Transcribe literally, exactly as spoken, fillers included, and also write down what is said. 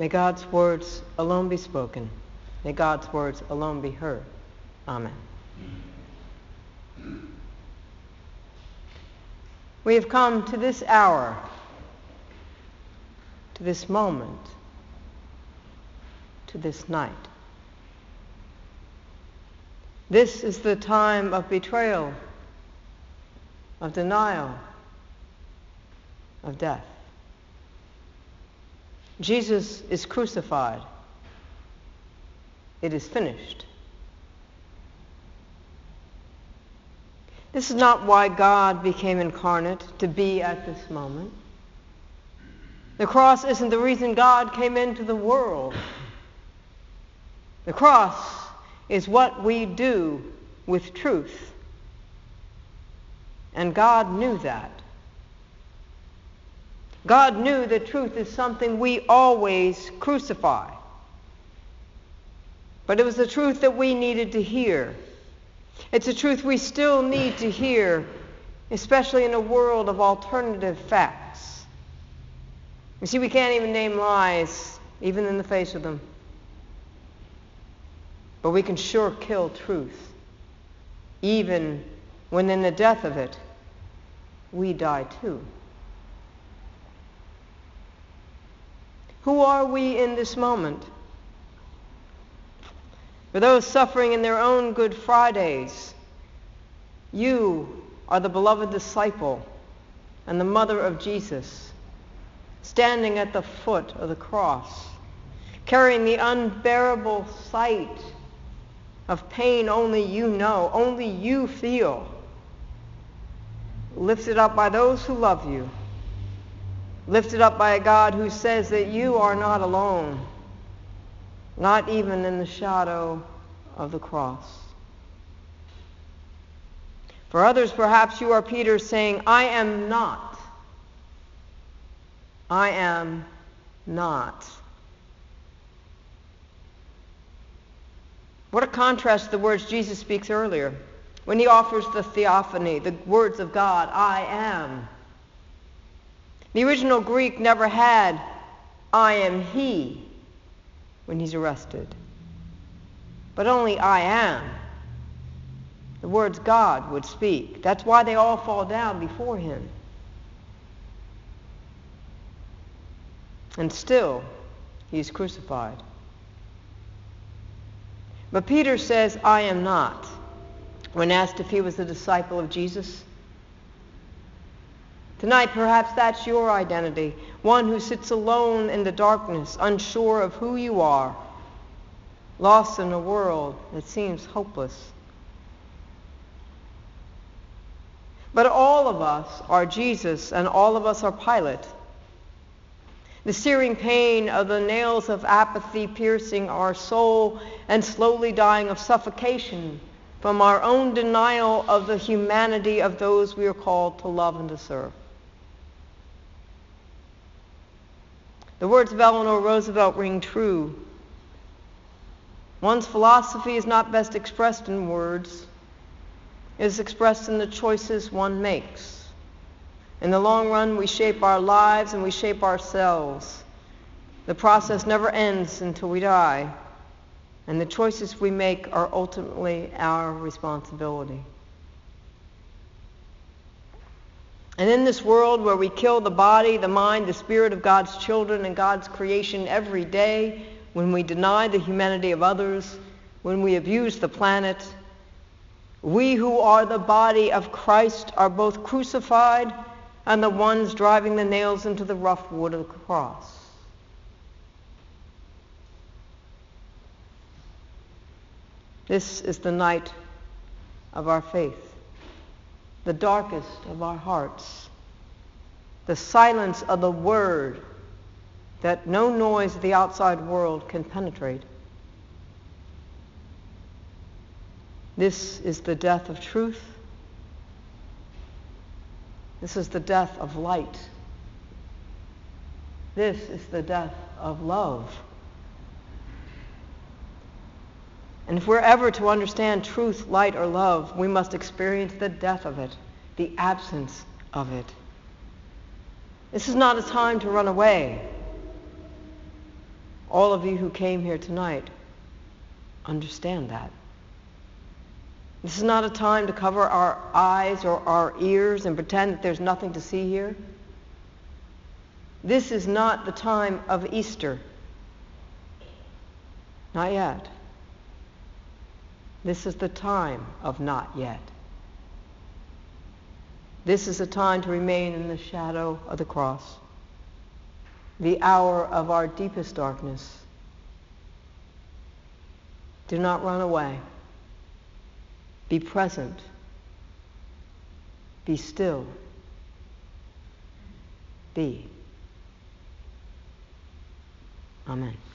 May God's words alone be spoken. May God's words alone be heard. Amen. We have come to this hour, to this moment, to this night. This is the time of betrayal, of denial, of death. Jesus is crucified. It is finished. This is not why God became incarnate, to be at this moment. The cross isn't the reason God came into the world. The cross is what we do with truth. And God knew that. God knew that truth is something we always crucify. But it was the truth that we needed to hear. It's a truth we still need to hear, especially in a world of alternative facts. You see, we can't even name lies, even in the face of them. But we can sure kill truth, even when in the death of it, we die too. Who are we in this moment? For those suffering in their own Good Fridays, you are the beloved disciple and the mother of Jesus, standing at the foot of the cross, carrying the unbearable sight of pain only you know, only you feel, lifted up by those who love you, lifted up by a God who says that you are not alone, not even in the shadow of the cross. For others, perhaps you are Peter saying, I am not. I am not. What a contrast to the words Jesus speaks earlier when he offers the theophany, the words of God, I am. The original Greek never had, I am he, when he's arrested. But only I am. The words God would speak. That's why they all fall down before him. And still, he is crucified. But Peter says, I am not, when asked if he was a disciple of Jesus. Tonight, perhaps that's your identity, one who sits alone in the darkness, unsure of who you are, lost in a world that seems hopeless. But all of us are Jesus, and all of us are Pilate. The searing pain of the nails of apathy piercing our soul and slowly dying of suffocation from our own denial of the humanity of those we are called to love and to serve. The words of Eleanor Roosevelt ring true. One's philosophy is not best expressed in words. It is expressed in the choices one makes. In the long run, we shape our lives and we shape ourselves. The process never ends until we die, and the choices we make are ultimately our responsibility. And in this world where we kill the body, the mind, the spirit of God's children and God's creation every day, when we deny the humanity of others, when we abuse the planet, we who are the body of Christ are both crucified and the ones driving the nails into the rough wood of the cross. This is the night of our faith, the darkest of our hearts, the silence of the word that no noise of the outside world can penetrate. This is the death of truth. This is the death of light. This is the death of love. And if we're ever to understand truth, light, or love, we must experience the death of it, the absence of it. This is not a time to run away. all of you who came here tonight understand that. This is not a time to cover our eyes or our ears and pretend that there's nothing to see here. This is not the time of Easter. Not yet. This is the time of not yet. This is a time to remain in the shadow of the cross, the hour of our deepest darkness. Do not run away. Be present. Be still. Be. Amen.